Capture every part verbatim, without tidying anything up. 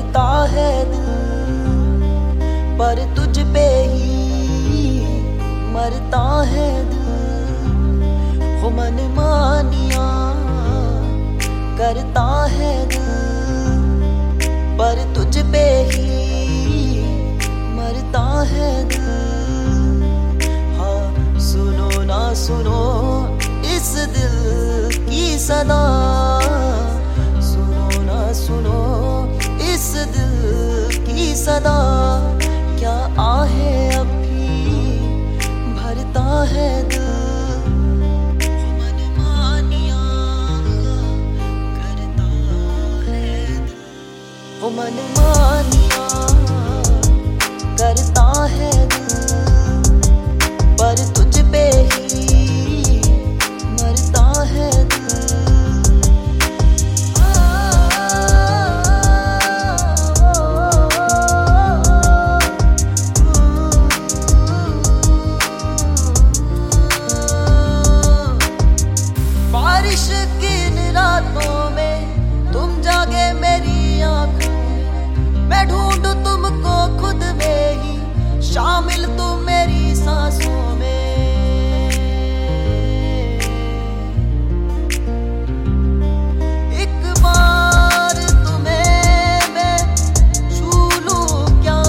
करता है दिल, पर तुझ पे ही मरता है दिल। हो मन मानिया करता है दिल, पर तुझ पे ही मरता है दिल। हाँ सुनो ना सुनो इस दिल की सदा, सुनो ना सुनो इस दिल की सदा। क्या आहे अब भी भरता है दिल, मन मानिया करता है दिल। वो मन मानिया करता है दिल, पर तुझ पे ही मरता है दिल। बारिश की इन रातों में तुम जागे मेरी आंखों में, मैं ढूंढूं तुमको खुद में ही, शामिल तुम मेरी सांसों में। एक बार तुम्हें मैं छू लूं क्या,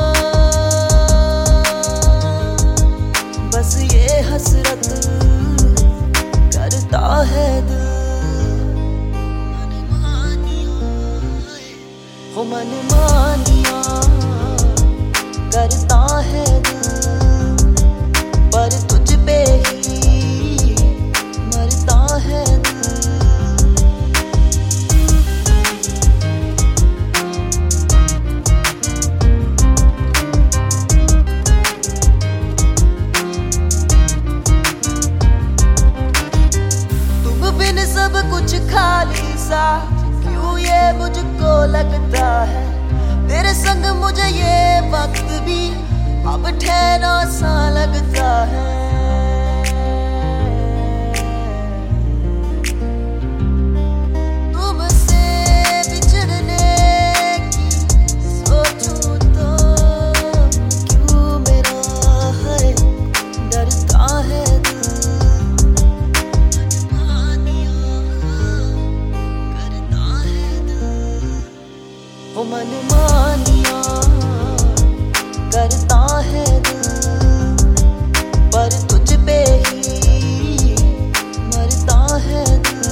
बस ये हसरत करता है दिल। मन मानिया हो मन मानिया करता है दिल, पर तुझ पे ही मरता है दिल। तुम बिन सब कुछ खाली सा क्यों ये मुझको लगता है, तेरे संग मुझे ये वक्त भी अब ठहरा सा लगता है। तुमसे बिछड़ने की सोचूं तो क्यों मेरा है डरता है दिल। मन मानिया करता है दिल, वो मन मानिया करता है दिल, पर तुझ पे ही मरता है दिल।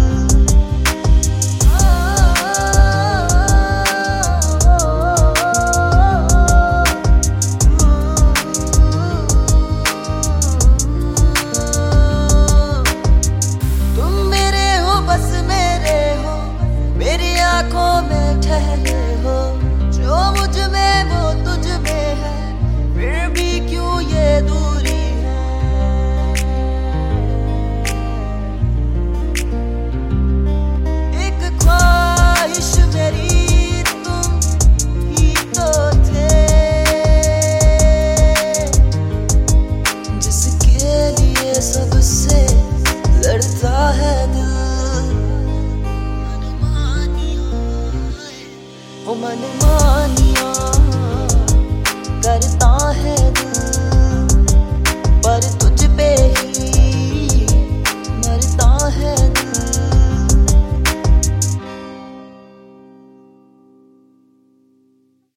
तुम मेरे हो बस मेरे हो, मेरी आंखों में ठहरे हो, जो मुझ में वो तुझ में है, फिर भी क्यों ये दूरी है। एक ख्वाहिश मेरी तुम ही तो थे, जिसके लिए सबसे लड़ता है दिल। मन मानिया हो मन मानिया